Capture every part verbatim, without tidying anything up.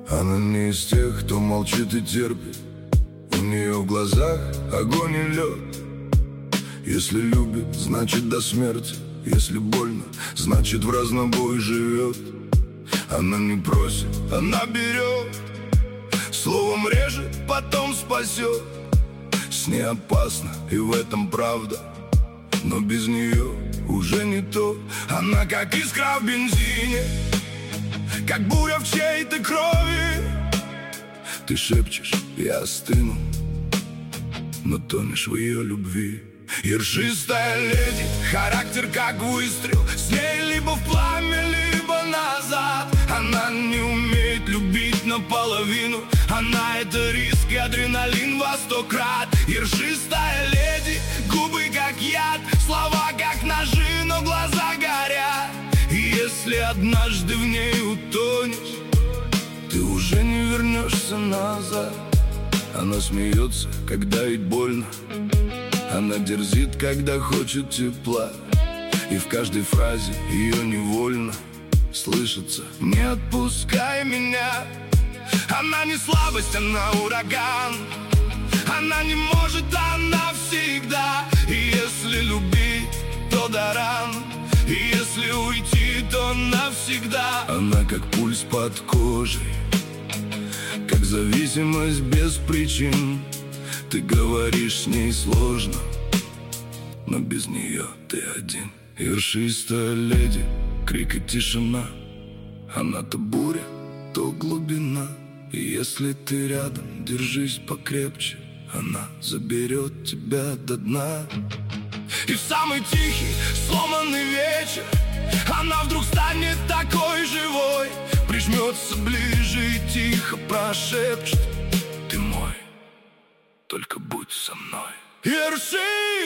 Она не из тех, кто молчит и терпит. У нее в глазах огонь и лед. Если любит, значит до смерти. Если больно, значит в разнобой живет. Она не просит, она берет. Словом режет, потом спасет. С ней опасно, и в этом правда. Но без нее уже не то. Она как искра в бензине, как буря в чьей-то крови. Ты шепчешь, я остыну, но тонешь в ее любви. Ершистая леди, характер как выстрел. С ней либо в пламя, либо назад. Она не умеет любить наполовину. Она — это риск и адреналин во сто крат. Ершистая леди, губы как яд, слова как ножи, но глаза горят. И если однажды в ней утонешь, ты уже не вернешься назад. Она смеется, когда ей больно. Она дерзит, когда хочет тепла. И в каждой фразе ее невольно слышится: не отпускай меня. Она не слабость, она ураган. Она не может, она всегда. И если любить, то до ран. И если уйти, то навсегда. Она как пульс под кожей, как зависимость без причин. Ты говоришь с ней сложно, но без нее ты один. Ершистая леди, крик и тишина. Она то буря, то глубина. И если ты рядом, держись покрепче. Она заберет тебя до дна. И в самый тихий, сломанный вечер она вдруг станет такой живой. Прижмется ближе и тихо прошепчет: ты мой, только будь со мной. Ершистая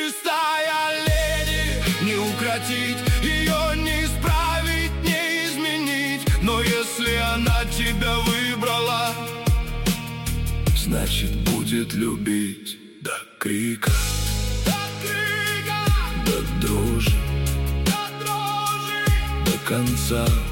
леди, не укротить ее, не исправить, не изменить. Но если она тебя выбрала, значит будет любить до крика, до крика, до дрожи, до дрожи, до конца.